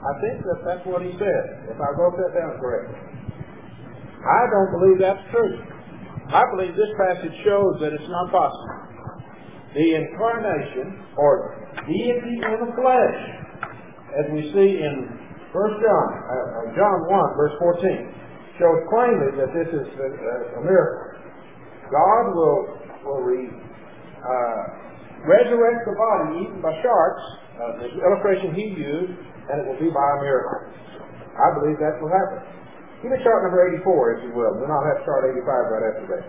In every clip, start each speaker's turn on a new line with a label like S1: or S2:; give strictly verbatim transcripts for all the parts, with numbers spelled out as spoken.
S1: I think that that's what he said, if I wrote that down correctly. I don't believe that's true. I believe this passage shows that it's not possible. The incarnation, or deity in the flesh, as we see in First John, uh, John one, verse fourteen, shows plainly that this is a, a miracle. God will, will re, uh, resurrect the body eaten by sharks, uh, the illustration he used, and it will be by a miracle. I believe that will happen. Give me chart number eighty-four, if you will. Then I'll have chart eighty-five right after that.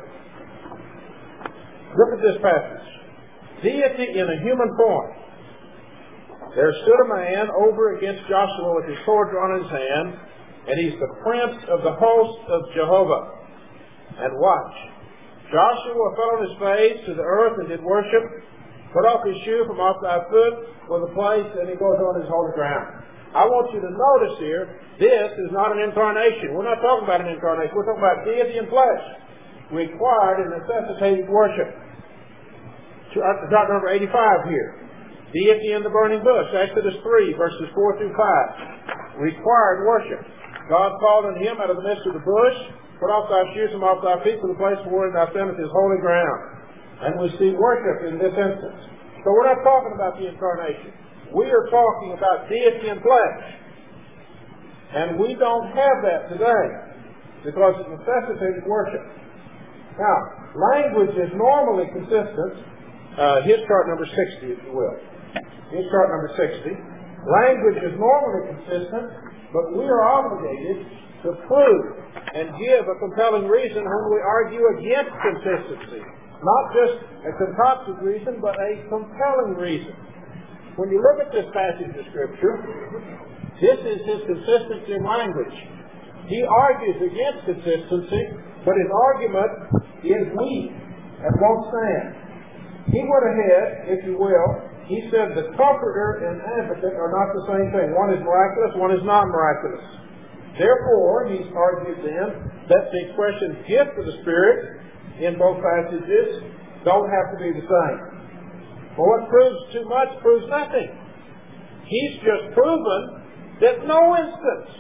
S1: Look at this passage. Deity in a human form. There stood a man over against Joshua with his sword drawn in his hand, and he's the prince of the host of Jehovah. And watch. Joshua fell on his face to the earth and did worship, put off his shoe from off thy foot for the place, and he goes on his holy ground. I want you to notice here, this is not an incarnation. We're not talking about an incarnation. We're talking about deity in flesh, required and necessitated worship. Chart number eighty-five here. Deity in the burning bush, Exodus three, verses four through five. Required worship. God called unto him out of the midst of the bush, put off thy shoes from off thy feet for the place wherein thou standest is holy ground. And we see worship in this instance. So we're not talking about the incarnation. We are talking about deity in flesh. And we don't have that today because it necessitated worship. Now, language is normally consistent. Uh, here's chart number sixty, if you will. Here's chart number sixty. Language is normally consistent, but we are obligated to prove and give a compelling reason when we argue against consistency. Not just a concocted reason, but a compelling reason. When you look at this passage of Scripture, this is his consistency in language. He argues against consistency, but his argument is weak and won't stand. He went ahead, if you will, he said the comforter and advocate are not the same thing. One is miraculous, one is non-miraculous. Therefore, he's argued then that the expression gift of the Spirit in both passages don't have to be the same. Well, what proves too much proves nothing. He's just proven that no instance,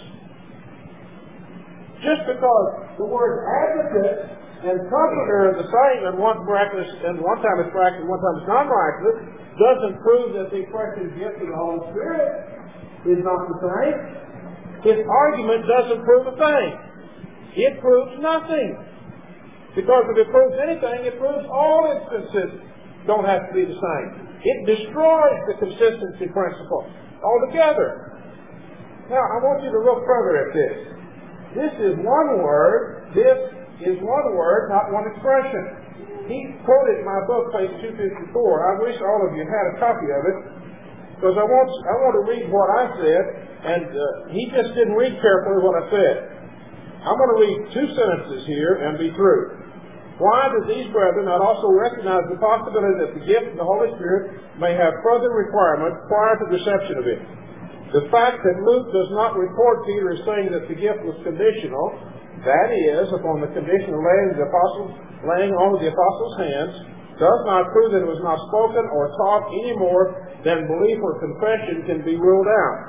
S1: just because the word advocate and comforter are the same, and one miraculous, and one time it's miraculous, and one time it's non-miraculous, doesn't prove that the expression gift of the Holy Spirit is not the same. His argument doesn't prove a thing. It proves nothing. Because if it proves anything, it proves all instances don't have to be the same. It destroys the consistency principle altogether. Now, I want you to look further at this. This is one word. This is one word, not one expression. He quoted my book, page two fifty-four. I wish all of you had a copy of it, because I want, I want to read what I said, and uh, he just didn't read carefully what I said. I'm going to read two sentences here and be through. Why do these brethren not also recognize the possibility that the gift of the Holy Spirit may have further requirements prior to the reception of it? The fact that Luke does not record Peter as saying that the gift was conditional, that is, upon the condition of laying the apostles, laying on the apostles' hands, does not prove that it was not spoken or taught any more than belief or confession can be ruled out.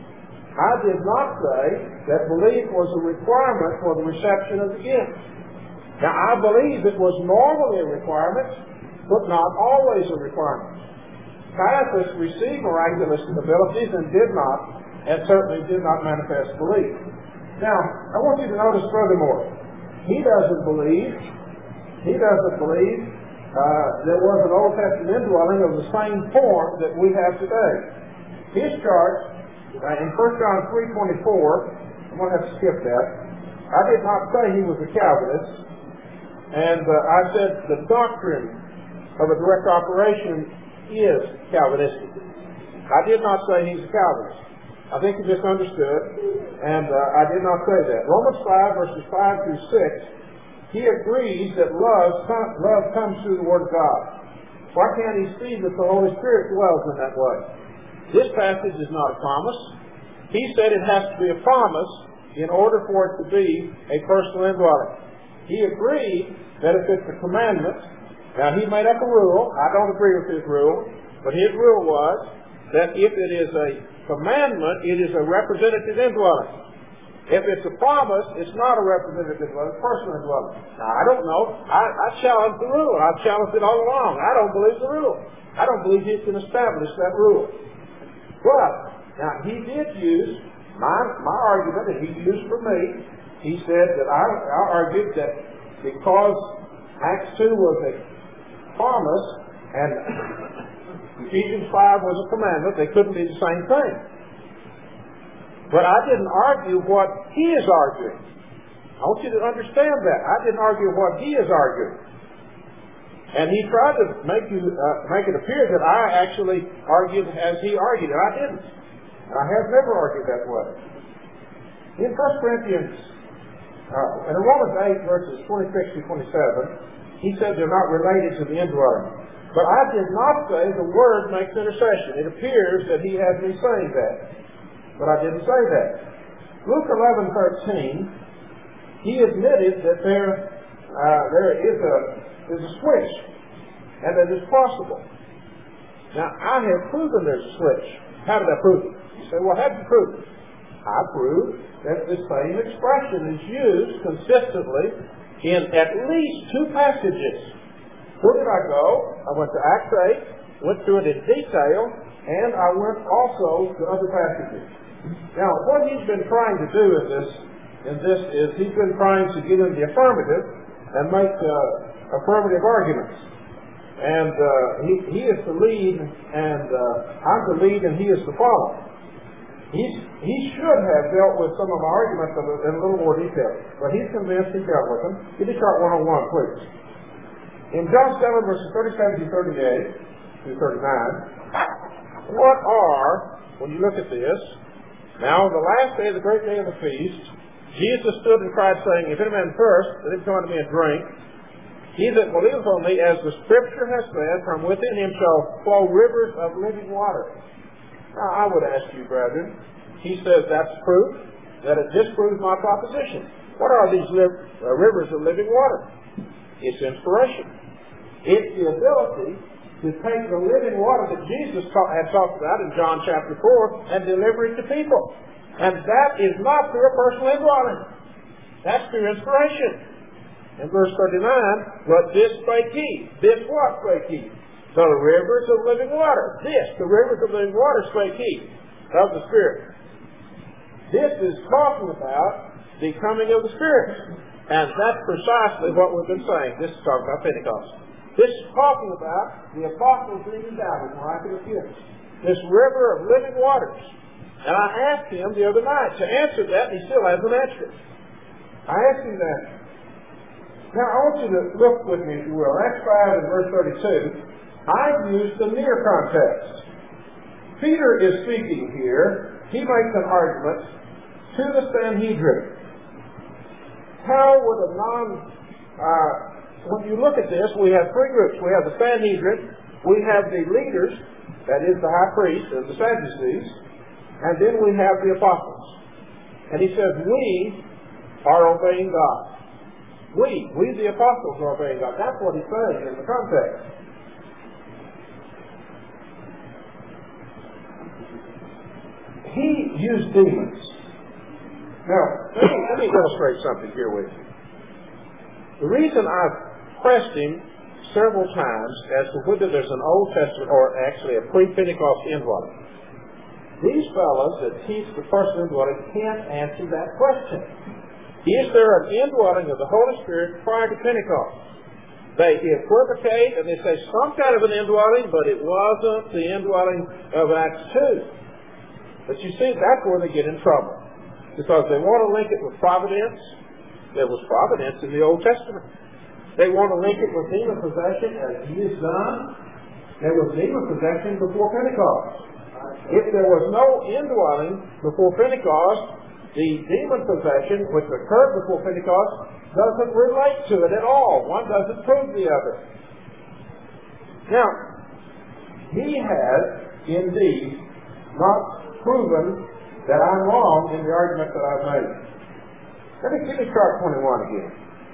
S1: I did not say that belief was a requirement for the reception of the gift. Now, I believe it was normally a requirement, but not always a requirement. Caiaphas received miraculous abilities and did not, and certainly did not manifest belief. Now, I want you to notice furthermore, he doesn't believe, he doesn't believe uh, there was an Old Testament indwelling of the same form that we have today. His chart, uh, in First John three twenty-four, I'm going to have to skip that. I did not say he was a Calvinist. And uh, I said the doctrine of a direct operation is Calvinistic. I did not say he's a Calvinist. I think he misunderstood, and uh, I did not say that. Romans five, verses five through six, he agrees that love, love comes through the Word of God. Why can't he see that the Holy Spirit dwells in that way? This passage is not a promise. He said it has to be a promise in order for it to be a personal indwelling. He agreed that if it's a commandment, now he made up a rule. I don't agree with his rule, but his rule was that if it is a commandment, it is a representative indwelling. If it's a promise, it's not a representative indwelling, personal indwelling. Now, I don't know. I, I challenge the rule. I've challenged it all along. I don't believe the rule. I don't believe he can establish that rule. But, now, he did use my, my argument that he used for me. He said that I, I argued that because Acts two was a promise and Ephesians five was a commandment, they couldn't be the same thing. But I didn't argue what he is arguing. I want you to understand that. I didn't argue what he is arguing. And he tried to make you uh, make it appear that I actually argued as he argued, and I didn't. And I have never argued that way. In First Corinthians, uh, in Romans eight, verses twenty-six to twenty-seven, he said they're not related to the indwelling. But I did not say the word makes intercession. It appears that he had me saying that. But I didn't say that. Luke eleven thirteen, he admitted that there uh, there is a is a switch, and that it's possible. Now, I have proven there's a switch. How did I prove it? You say, well, how did you prove it? I proved that the same expression is used consistently in at least two passages. Where did I go? I went to Acts eight, went through it in detail, and I went also to other passages. Now, what he's been trying to do in this, in this is he's been trying to get in the affirmative and make uh, affirmative arguments. And uh, he, he is the lead, and uh, I'm the lead, and he is the follower. He's, he should have dealt with some of my arguments in a little more detail, but he's convinced he dealt with them. Give me chart one oh one, please. In John seven, verses thirty-seven to thirty-eight, through thirty-nine, what are, when you look at this, now, on the last day of the great day of the feast, Jesus stood and cried, saying, If any man thirst, let him come unto me and drink. He that believeth on me, as the Scripture has said, from within him shall flow rivers of living water. Now, I would ask you, brethren, he says that's proof, that it disproves my proposition. What are these li- uh, rivers of living water? It's inspiration. It's the ability to take the living water that Jesus ta- had talked about in John chapter four and deliver it to people. And that is not through a personal indwelling. That's through inspiration. In verse thirty-nine, but this spake he. This what spake he? The rivers of living water. This, the rivers of living water spake he of the Spirit. This is talking about the coming of the Spirit. And that's precisely what we've been saying. This is talking about Pentecost. This is talking about the apostles being endowed with miraculous gifts. This river of living waters. And I asked him the other night to answer that, and he still hasn't answered. I asked him that. Now, I want you to look with me, if you will. Acts five and verse thirty-two. I've used the near context. Peter is speaking here. He makes an argument to the Sanhedrin. How would a non... Uh, When you look at this, we have three groups. We have the Sanhedrin, we have the leaders, that is the high priest and the Sadducees, and then we have the apostles. And he says, we are obeying God. We, we the apostles are obeying God. That's what he's saying in the context. He used demons. Now, let me, let me illustrate something here with you. The reason I've pressed him several times as to whether there's an Old Testament or actually a pre-Pentecost indwelling. These fellows that teach the personal indwelling can't answer that question. Is there an indwelling of the Holy Spirit prior to Pentecost? They equivocate and they say some kind of an indwelling, but it wasn't the indwelling of Acts two. But you see, that's where they get in trouble. Because they want to link it with providence. There was providence in the Old Testament. They want to link it with demon possession as he has done. There was demon possession before Pentecost. If there was no indwelling before Pentecost, the demon possession, which occurred before Pentecost, doesn't relate to it at all. One doesn't prove the other. Now, he has indeed not proven that I'm wrong in the argument that I've made. Let me give me chart twenty-one again.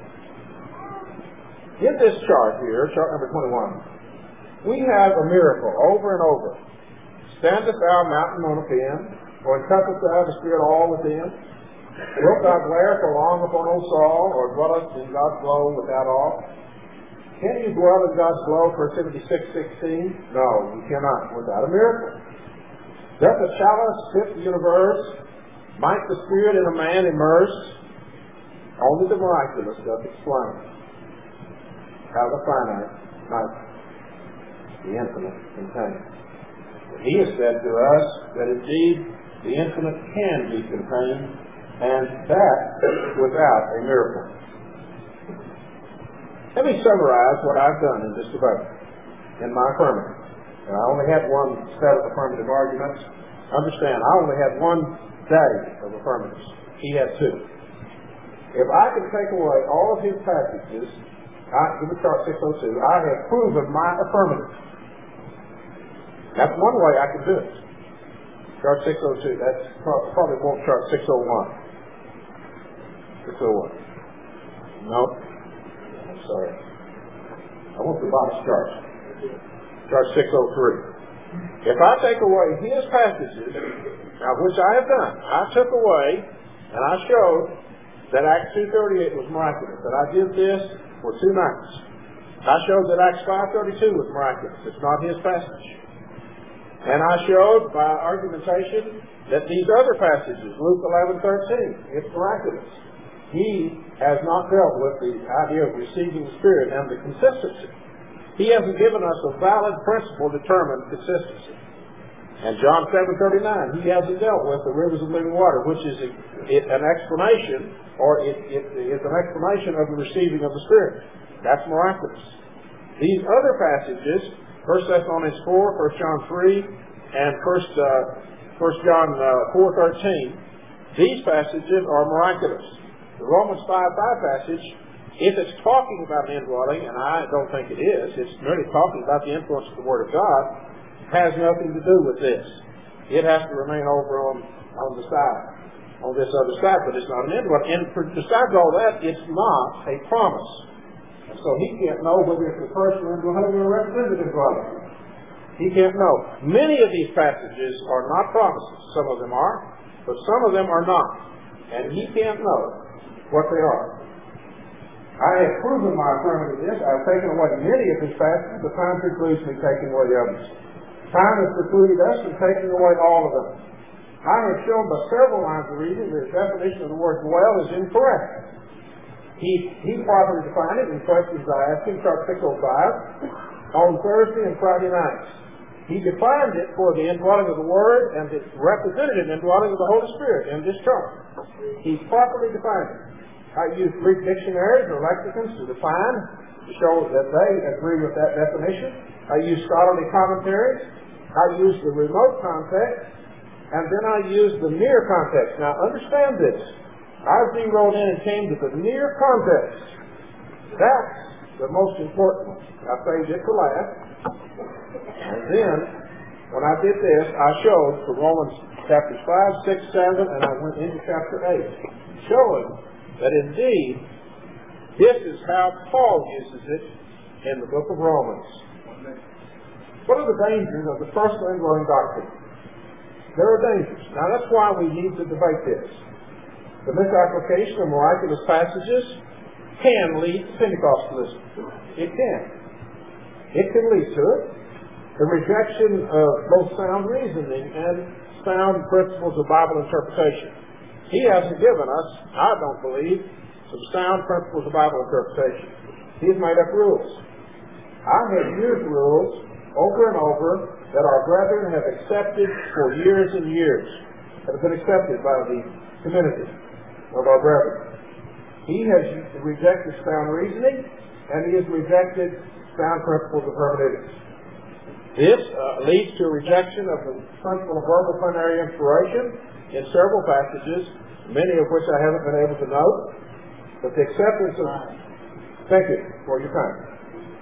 S1: In this chart here, chart number twenty-one, we have a miracle over and over. Standest thou mountain on a pin, or encompassest thou the Spirit all within? Wilt thou glare for long upon old Saul, or dwellest in God's glow without awe? Can you dwell in God's glow, First Timothy six sixteen? No, you cannot without a miracle. Doth a chalice fit the universe? Might the Spirit in a man immerse? Only the miraculous doth explain how the finite might the infinite contain. He has said to us that indeed the infinite can be contained, and that without a miracle. Let me summarize what I've done in this debate, in my affirmative. Now, I only had one set of affirmative arguments. Understand, I only had one day of affirmatives. He had two. If I can take away all of his passages, I, give me chart six oh two, I have proven my affirmative. That's one way I can do it. Chart six oh two, that's probably won't chart six oh one. six oh one. Nope. I'm sorry. I want the box chart. Chart six oh three. If I take away his passages, now which I have done, I took away and I showed that Acts two thirty-eight was miraculous, that I did this for two nights. I showed that Acts five thirty-two was miraculous. It's not his passage. And I showed by argumentation that these other passages, Luke eleven thirteen, it's miraculous. He has not dealt with the idea of receiving the Spirit and the consistency. He hasn't given us a valid principle determined consistency. And John seven thirty-nine, he hasn't dealt with the rivers of living water, which is a, it, an explanation, or it, it is an explanation of the receiving of the Spirit. That's miraculous. These other passages, First Thessalonians four, First John three, and First uh, First John uh, four thirteen, these passages are miraculous. The Romans five five passage, if it's talking about an indwelling, and I don't think it is, it's merely talking about the influence of the Word of God, has nothing to do with this. It has to remain over on, on the side, on this other side, but it's not an indwelling. And for, besides all that, it's not a promise. And so he can't know whether it's the person or whether a representative dwelling. He can't know. Many of these passages are not promises. Some of them are, but some of them are not. And he can't know what they are. I have proven my affirmative this. I've taken away many of his passages. The time precludes me taking away the others. Time has precluded us from taking away all of them. I have shown by several lines of reading that the definition of the word dwell is incorrect. He, he properly defined it in questions I asked him, chart six oh five, on Thursday and Friday nights. He defined it for the indwelling of the Word and the representative indwelling of the Holy Spirit in this chart. He properly defined it. I used Greek dictionaries or lexicons to define, to show that they agree with that definition. I used scholarly commentaries. I used the remote context. And then I used the near context. Now understand this. I zeroed in and came to the near context. That's the most important one. I saved it for last. And then, when I did this, I showed from Romans chapters five, six, seven, and I went into chapter eight, showing that indeed, this is how Paul uses it in the book of Romans. What are the dangers of the personal indwelling doctrine? There are dangers. Now that's why we need to debate this. The misapplication of miraculous passages can lead to Pentecostalism. It can. It can lead to it. The rejection of both sound reasoning and sound principles of Bible interpretation. He hasn't given us, I don't believe, some sound principles of Bible interpretation. He's made up rules. I have used rules over and over that our brethren have accepted for years and years, that have been accepted by the community of our brethren. He has rejected sound reasoning, and he has rejected sound principles of hermeneutics. This uh, leads to a rejection of the principle of verbal plenary inspiration in several passages, many of which I haven't been able to note. But the acceptance of... Thank you for your time.